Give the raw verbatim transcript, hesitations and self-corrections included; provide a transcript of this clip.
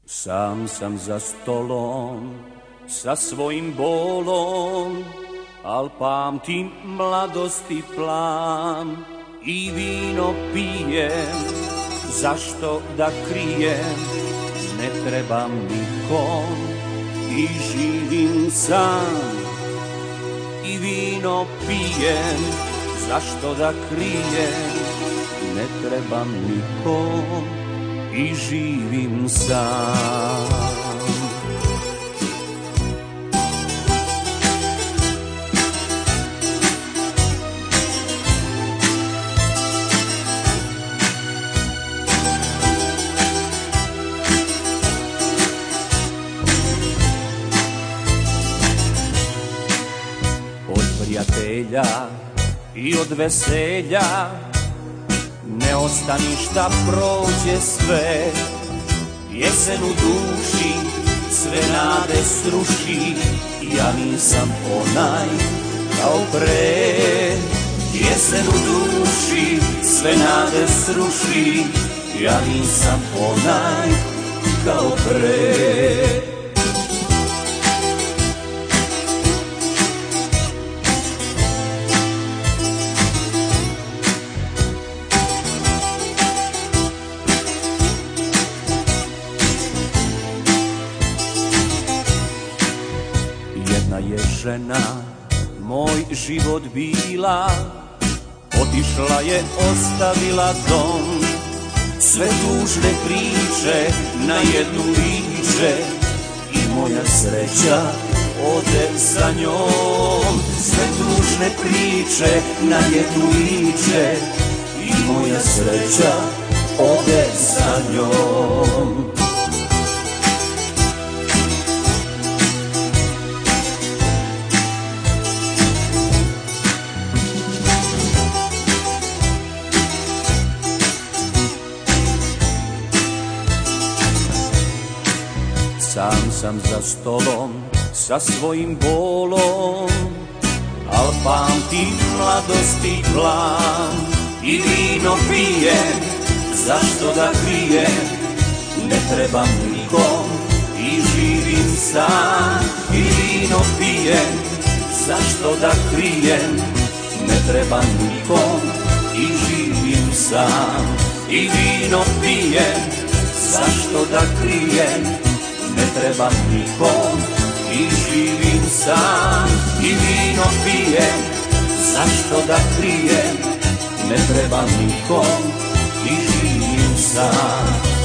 Sam sam za stolom sa svojim bolom, al pamtim mladosti plan i vino pijem. Zašto da krijem, ne trebam nikom i živim sam. I vino pijem, zašto da krijem, ne trebam nikom i živim sam. Od prijatelja i od veselja ne osta ništa, prođe sve. Jesen u duši sve nade sruši, ja nisam onaj kao pre. Jesen u duši sve nade sruši, ja nisam onaj kao pre. Jedna je žena moj život bila, otišla je, ostavila dom. Sve tužne priče na jednu liče i moja sreća ode sa njom. Sve tužne priče na jednu liče i moja sreća ode sa njom. Sam sam za stolom sa svojim bolom, al pamtim mladosti plan i vino pijem. Zašto da krijem, ne trebam nikom i živim sam. I vino pijem, zašto da krijem, ne trebam nikom i živim sam. I vino pijem, zašto da krijem, ne trebam nikom i živim sam. I vino pijem, zašto da krijem, ne trebam nikom i živim sam.